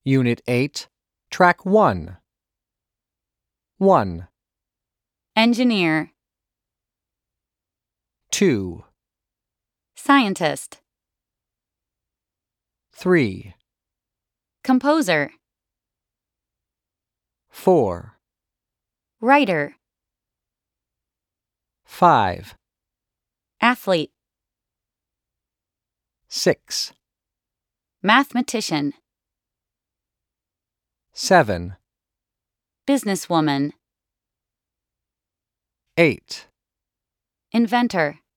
Unit 8, Track 1. 1, Engineer, 2, Scientist, 3, Composer, 4, Writer, 5, Athlete, 6, Mathematician, 7, Businesswoman, 8. Inventor.